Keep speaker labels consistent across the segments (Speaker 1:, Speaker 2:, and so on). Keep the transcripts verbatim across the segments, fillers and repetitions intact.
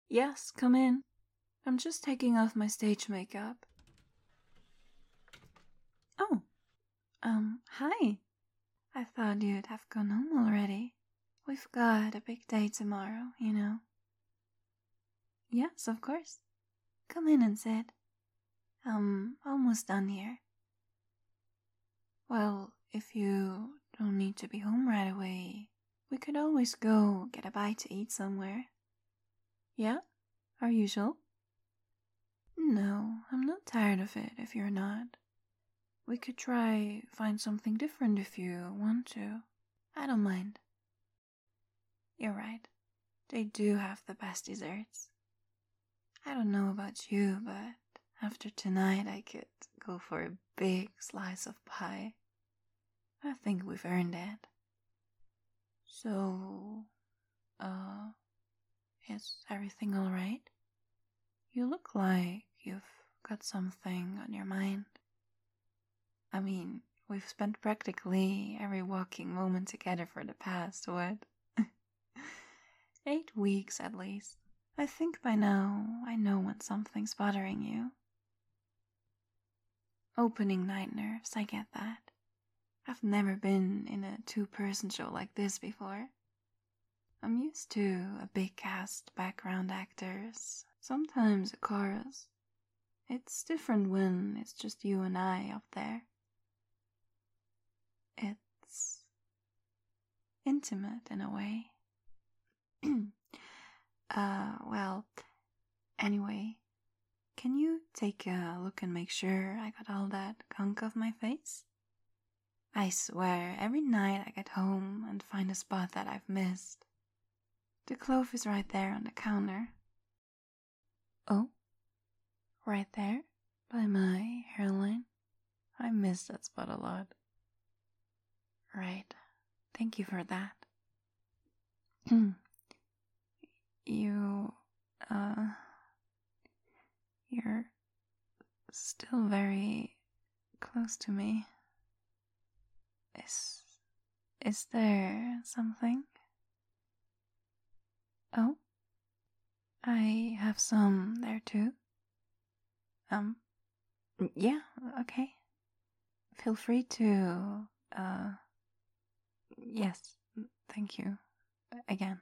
Speaker 1: Yes, come in. I'm just taking off my stage makeup. Oh, um, hi. I thought you'd have gone home already. We've got a big day tomorrow, you know. Yes, of course. Come in and sit. I'm almost done here. Well, if you don't need to be home right away, we could always go get a bite to eat somewhere. Yeah? Our usual? No, I'm not tired of it if you're not. We could try find something different if you want to. I don't mind. You're right. They do have the best desserts. I don't know about you, but after tonight I could go for a big slice of pie. I think we've earned it. So, uh, is everything alright? You look like you've got something on your mind. I mean, we've spent practically every walking moment together for the past, what? Eight weeks at least. I think by now I know when something's bothering you. Opening night nerves, I get that. I've never been in a two-person show like this before. I'm used to a big cast, background actors, sometimes a chorus. It's different when it's just you and I up there. It's intimate in a way. uh, well, anyway, can you take a look and make sure I got all that gunk off my face? I swear, every night I get home and find a spot that I've missed. The clove is right there on the counter. Oh? Right there? By my hairline? I miss that spot a lot. Right. Thank you for that. you, uh... You're still very close to me. Is... Is there something? Oh? I have some there too. Um, yeah, okay. Feel free to, uh, yes, thank you. Again.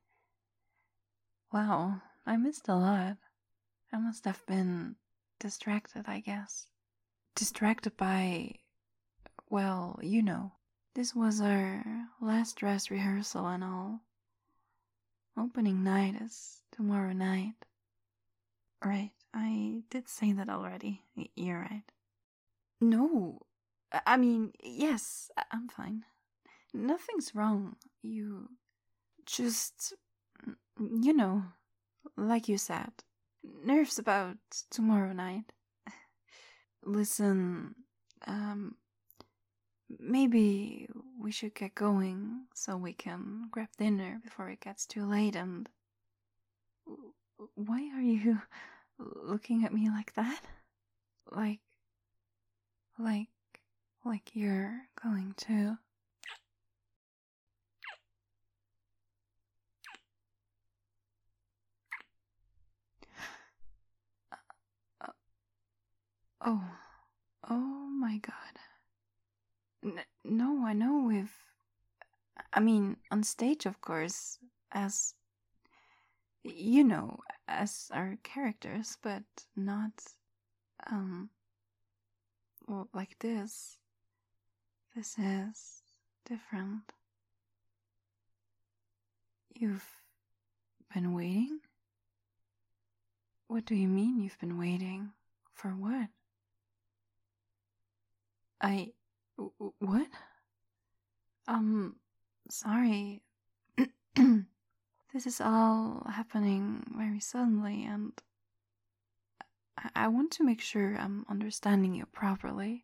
Speaker 1: Wow, I missed a lot. I must have been distracted, I guess. Distracted by, well, you know. This was our last dress rehearsal and all. Opening night is tomorrow night. Right, I did say that already. You're right. No, I mean, yes, I'm fine. Nothing's wrong. You just, you know, like you said, nerves about tomorrow night. Listen, um, maybe we should get going so we can grab dinner before it gets too late. And why are you looking at me like that? Like, like, like you're going to... Oh, oh my god. N- no, I know we've... I mean, on stage, of course, as... You know, as our characters, but not, um... well, like this. This is different. You've been waiting? What do you mean you've been waiting? For what? I... What? Um, sorry. This is all happening very suddenly, and I, I want to make sure I'm understanding you properly.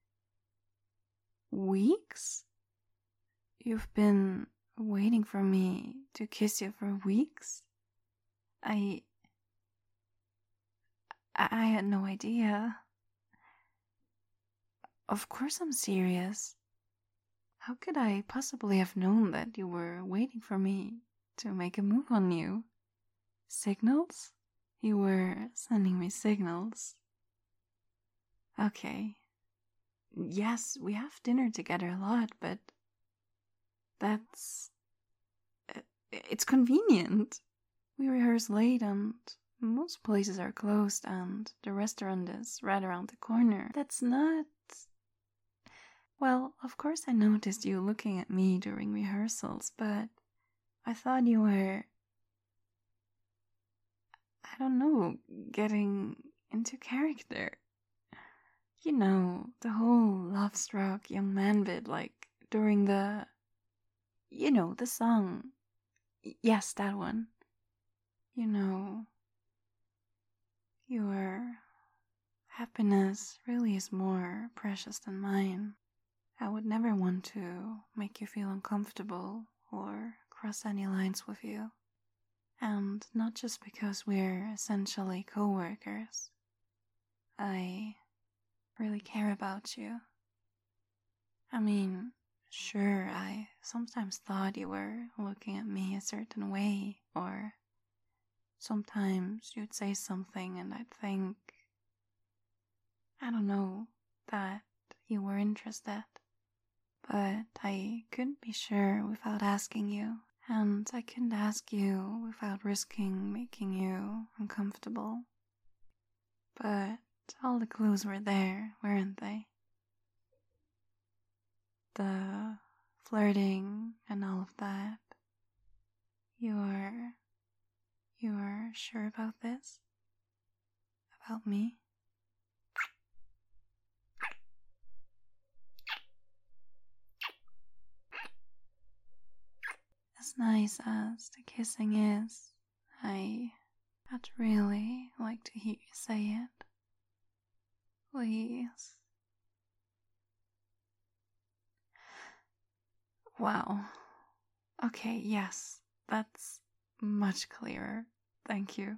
Speaker 1: Weeks? You've been waiting for me to kiss you for weeks? I... I, I had no idea. Of course I'm serious. How could I possibly have known that you were waiting for me to make a move on you? Signals? You were sending me signals. Okay. Yes, we have dinner together a lot, but that's. It's convenient. We rehearse late and most places are closed and the restaurant is right around the corner. That's not. Well, of course I noticed you looking at me during rehearsals, but I thought you were. I don't know, getting into character. You know, the whole love struck young man bit, like during the. You know, the song. Yes, that one. You know, your happiness really is more precious than mine. I would never want to make you feel uncomfortable or cross any lines with you. And not just because we're essentially co-workers. I really care about you. I mean, sure, I sometimes thought you were looking at me a certain way, or sometimes you'd say something and I'd think, I don't know, that you were interested. But I couldn't be sure without asking you, and I couldn't ask you without risking making you uncomfortable. But all the clues were there, weren't they? The flirting and all of that. You're... you're sure about this? About me? As nice as the kissing is, I... I'd really like to hear you say it. Please. Wow. Okay, yes, that's much clearer. Thank you.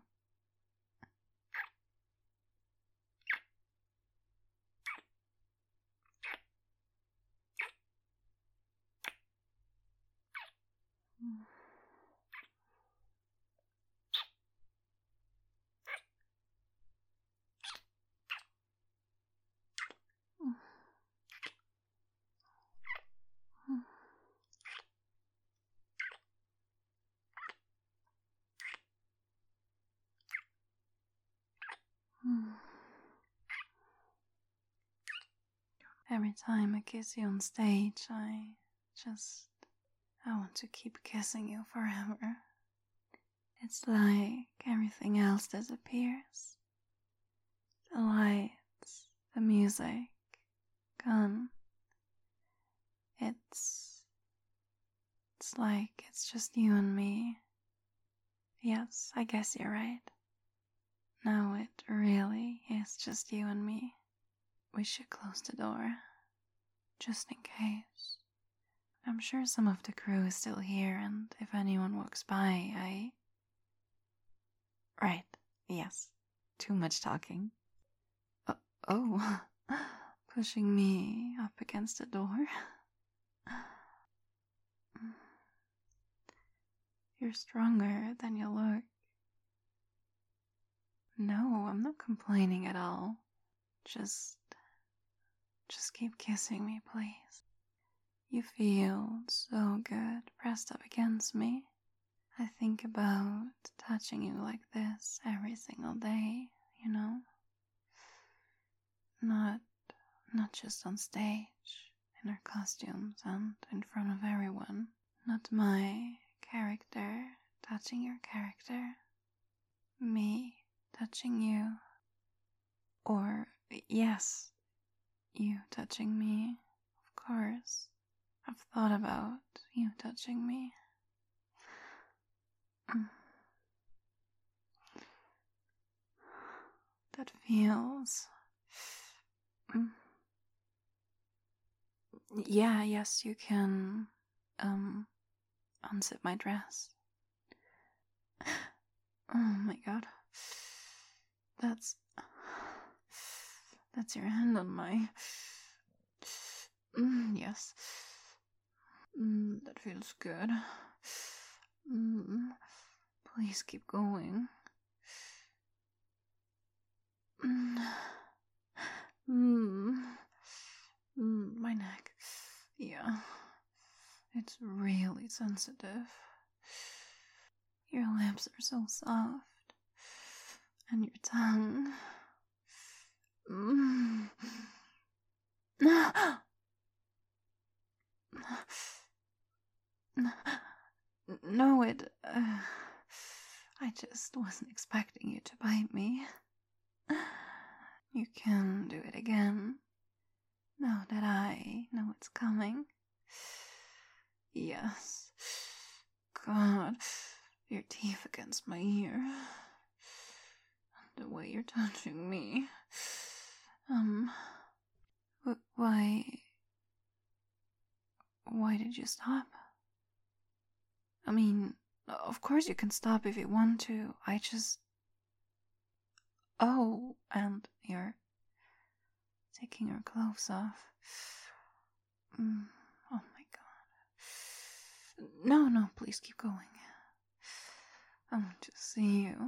Speaker 1: Every time I kiss you on stage, I just. I want to keep kissing you forever. It's like everything else disappears. The lights, the music, gone. It's. It's like it's just you and me. Yes, I guess you're right. Now it really is just you and me. We should close the door, just in case. I'm sure some of the crew is still here, and if anyone walks by, I... Right, yes. Too much talking. Uh, oh, pushing me up against the door? You're stronger than you look. No, I'm not complaining at all. Just... Just keep kissing me, please. You feel so good pressed up against me. I think about touching you like this every single day, you know? Not, not just on stage, in our costumes and in front of everyone. Not my character touching your character. Me touching you. Or, yes, you touching me, of course. I've thought about you touching me. That feels... Yeah, yes, you can, um, unzip my dress. Oh my god. That's... That's your hand on my... Mm, yes. Mm, that feels good. Mm, Please keep going. Mm. Mm. Mm, my neck. Yeah. It's really sensitive. Your lips are so soft. And your tongue. Mm. No, it. Uh, I just wasn't expecting you to bite me. You can do it again. Now that I know it's coming. Yes. God, your teeth against my ear. The way you're touching me. Um. Wh- why. Why did you stop? I mean, of course you can stop if you want to. I just. Oh, and you're taking your clothes off. Mm, oh my god. No, no, please keep going. I want to see you.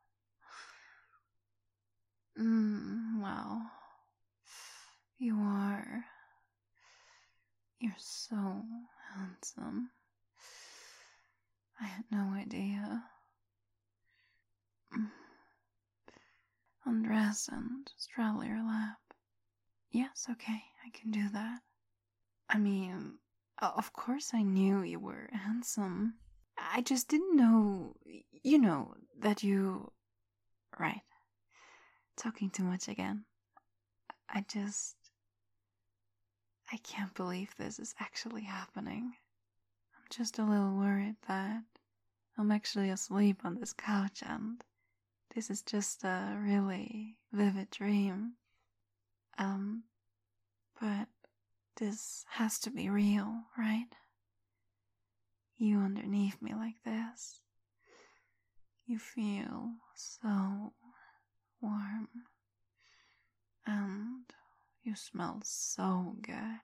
Speaker 1: Mm, wow. You are. You're so handsome. I had no idea. Mm. Undress and straddle your lap. Yes, okay, I can do that. I mean, of course I knew you were handsome. I just didn't know, you know, that you... Right. Talking too much again. I just... I can't believe this is actually happening. I'm just a little worried that I'm actually asleep on this couch and this is just a really vivid dream. Um, but this has to be real, right? You underneath me like this. You feel so warm. And you smell so good.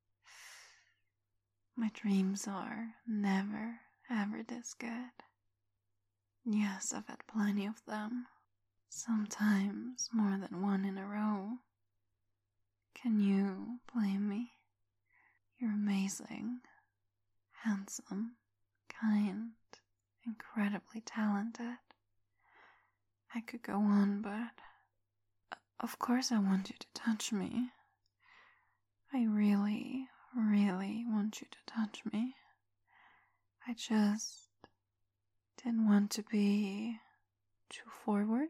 Speaker 1: My dreams are never, ever this good. Yes, I've had plenty of them. Sometimes more than one in a row. Can you blame me? You're amazing, handsome, kind, incredibly talented. I could go on, but of course I want you to touch me. I really, really want you to touch me. I just didn't want to be too forward.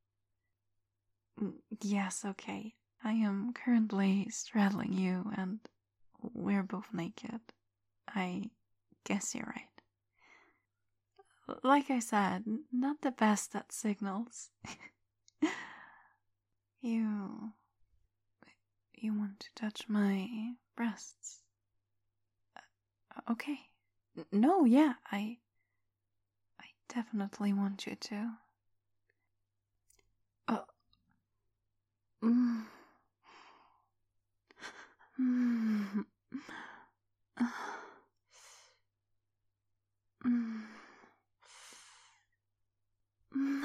Speaker 1: Yes, okay. I am currently straddling you and we're both naked. I guess you're right. Like I said, not the best at signals. you... You want to touch my breasts? Uh, okay. No, yeah, I... I definitely want you to. Uh... Mm. Mm. Uh. Mm. Mm.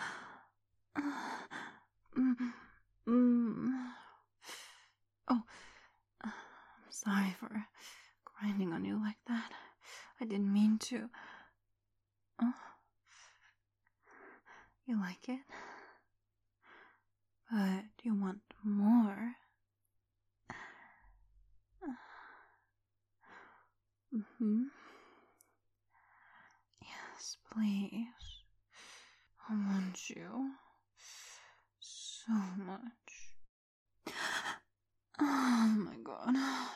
Speaker 1: Mm. Mm. Oh, I'm sorry for grinding on you like that. I didn't mean to. Oh, you like it? But you want more. Mm-hmm. Yes, please. I want you so much. Oh my god.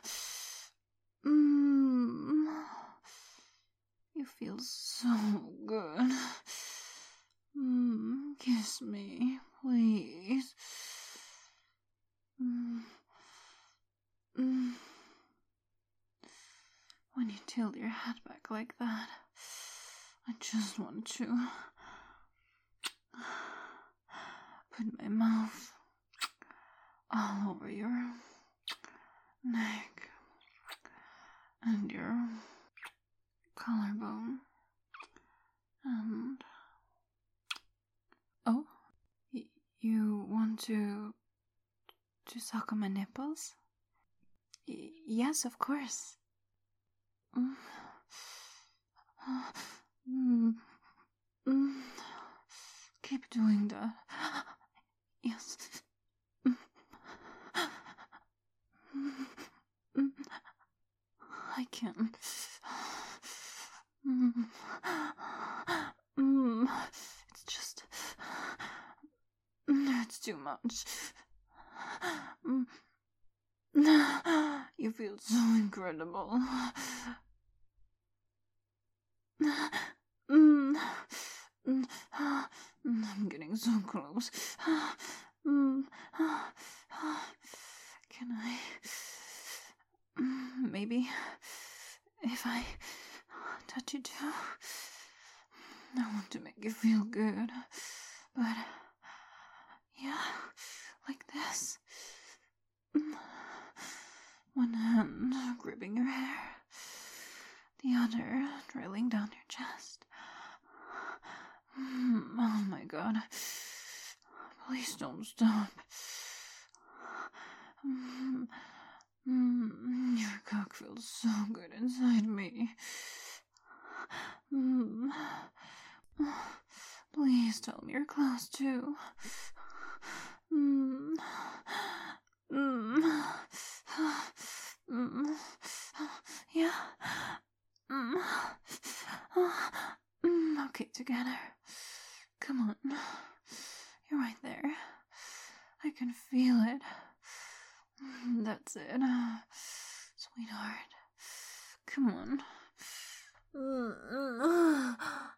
Speaker 1: Mmm. You feel so good. Mmm. Kiss me, please. Mmm. Mmm. When you tilt your head back like that, I just want to put my mouth all over your neck and your collarbone and want to to suck on my nipples? Y- yes, of course. Mm. Mm. Mm. Keep doing that. Yes. Mm. Mm. I can't. Mm. Mm. It's just. It's too much. Mm. You feel so incredible. Mm. Mm. I'm getting so close. Mm. Can I... Maybe if I touch you too? I want to make you feel good, but yeah, like this. One hand gripping your hair, the other drilling down your chest. Oh my god. Please don't stop. Your cock feels so good inside me. Please tell me you're close too. Mm. Mm. Mm. Yeah. Mm. Mm. Okay, together. Come on. You're right there. I can feel it. That's it. Sweetheart. Come on. Mm.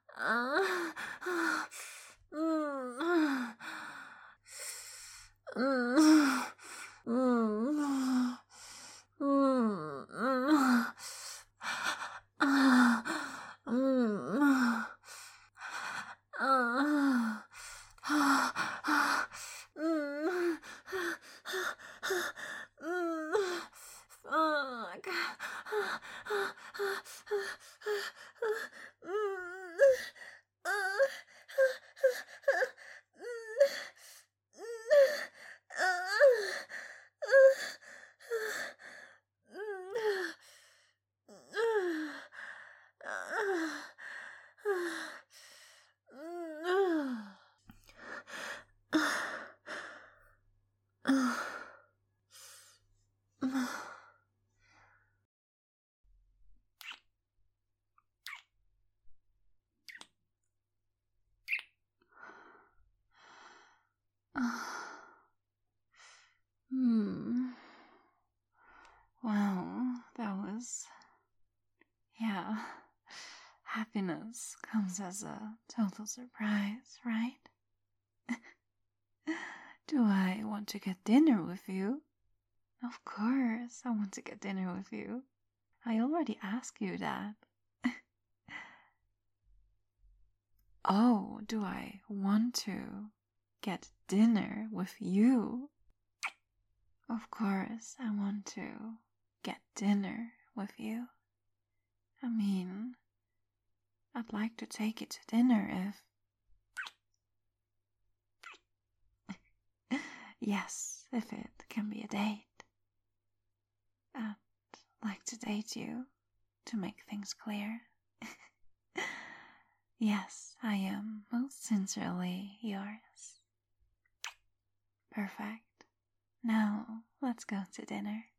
Speaker 1: Hmm. Wow, that was... Yeah. Happiness comes as a total surprise, right? Do I want to get dinner with you? Of course, I want to get dinner with you. I already asked you that. Oh, do I want to get dinner with you? Of course, I want to get dinner with you. I mean, I'd like to take you to dinner if... Yes, if it can be a date. I'd like to date you to make things clear. Yes, I am most sincerely yours. Perfect. Now, let's go to dinner.